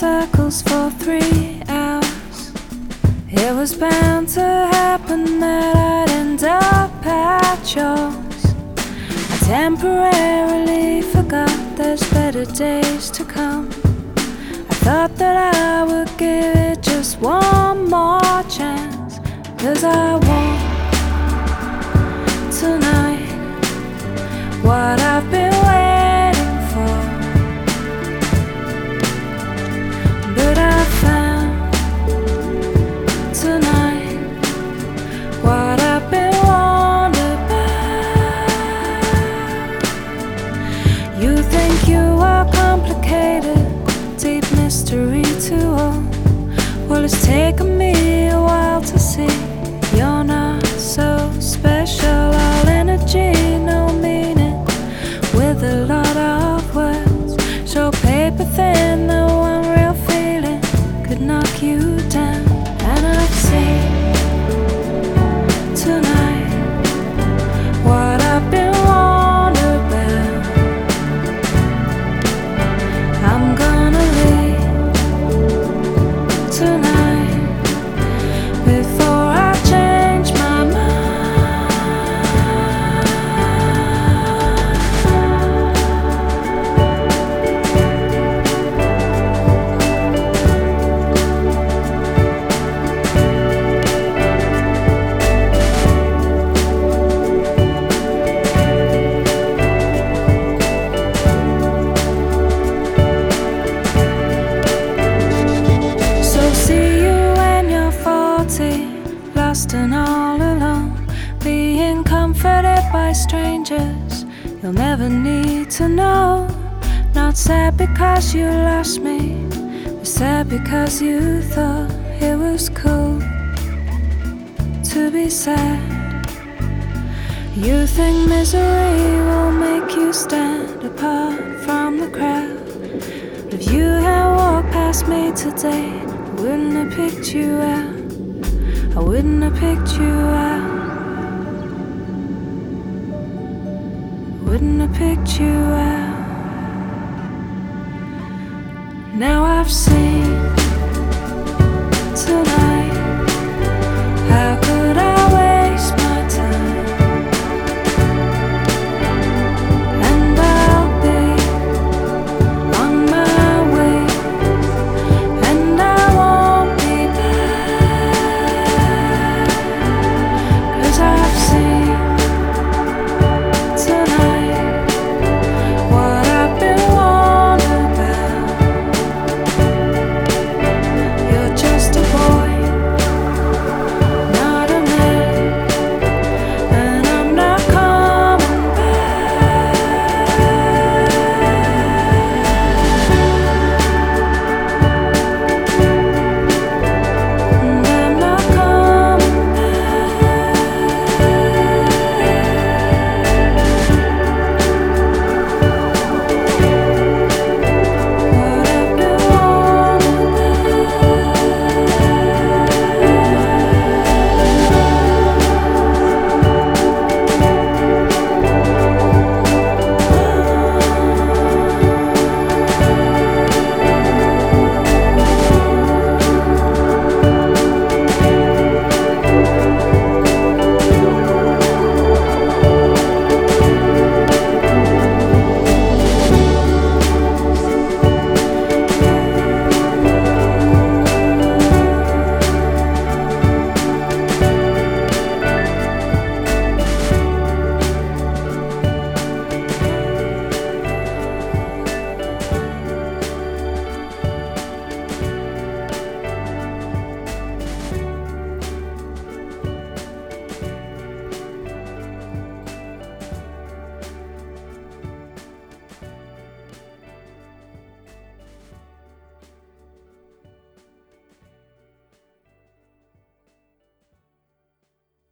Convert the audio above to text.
circles for 3 hours. It was bound to happen that I'd end up at yours. I temporarily forgot there's better days to come. I thought that I would give it just one more chance, 'cause I want tonight what I've been waiting for. But I found tonight what I've been wondering about. You think you are complicated, deep mystery to all. Well, it's taken me a while to see you're not so special. All energy, no meaning, with a lot of words. So paper thin, the one real feeling could knock you down. And I've seen tonight what I've been wondering about. I'm gonna leave tonight before I change my mind. So see you when you're 40, lost and all alone, being comforted by strangers you'll never need to know. Not sad because you lost me, but sad because you thought it was cool to be sad. You think misery will make you stand apart from the crowd. If you had walked past me today, I wouldn't have picked you out. I wouldn't have picked you out. Wouldn't have picked you out. Now I've seen tonight